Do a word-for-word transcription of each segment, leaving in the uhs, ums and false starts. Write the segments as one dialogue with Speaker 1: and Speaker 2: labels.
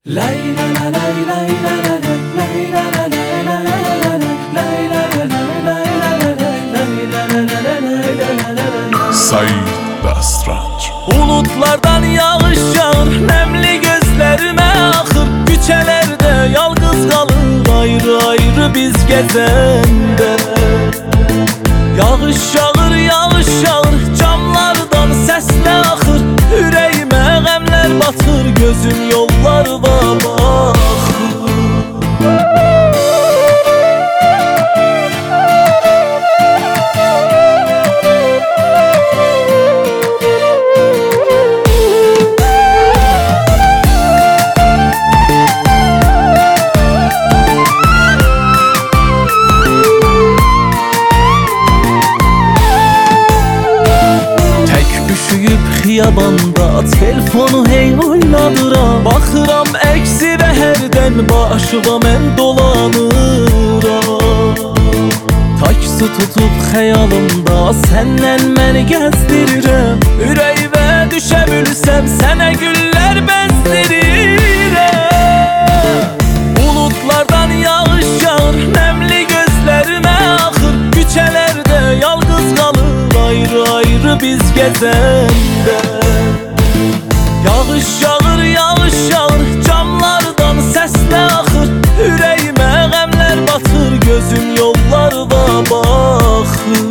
Speaker 1: Said Dastranç.
Speaker 2: Bulutlardan yağış yağır, nemli gözlerime akır. Küçelerde yalnız kalır, ayrı ayrı biz gezende. Yağış yağır, yağış yağır, camlardan sesle akır. Yüreğime gemler batır, gözüm yollarda bakır. Xiyabanda telefonu hey oynadıram, baxıram əksi və hərdən başıma mən dolanıram. Taksi tutub xəyalımda səndən məni gəzdirirəm. Ürəyimə düşə bilsəm sənə güllər bəzdirirəm. Bulutlardan yağış yağır, nəmli gözlərimə axır. Küçələrdə yalnız qalır, ayrı ayrı biz gezende. Yağış yağır, yağış yağır, camlardan sesle akır. Yüreğime gemler batır, gözüm yollarda bakır.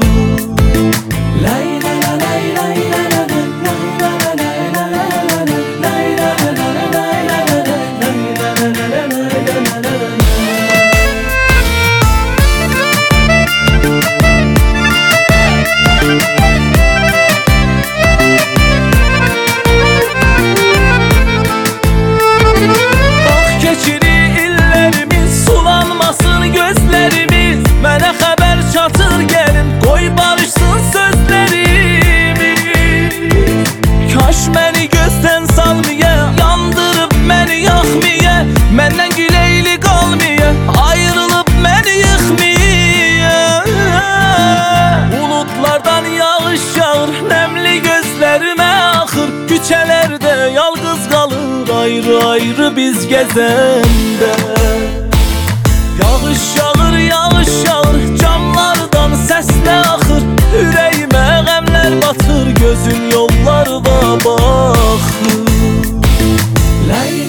Speaker 2: Mənə xəbər çatır gəlin, qoy barışsın sözlərimiz. Kaş məni gözdən salmaya, yandırıb məni yaxmaya. Məndən güleyli qalmaya, ayrılıb məni yıxmaya. Bulutlardan yağış yağır, nəmli gözlərimə axır. Küçələrdə yalnız qalır, ayrı ayrı biz gezəndə. Yağış yağır, yağış yağır, camlardan sesle akır. Yüreğime gemler batır, gözüm yollarda bakır.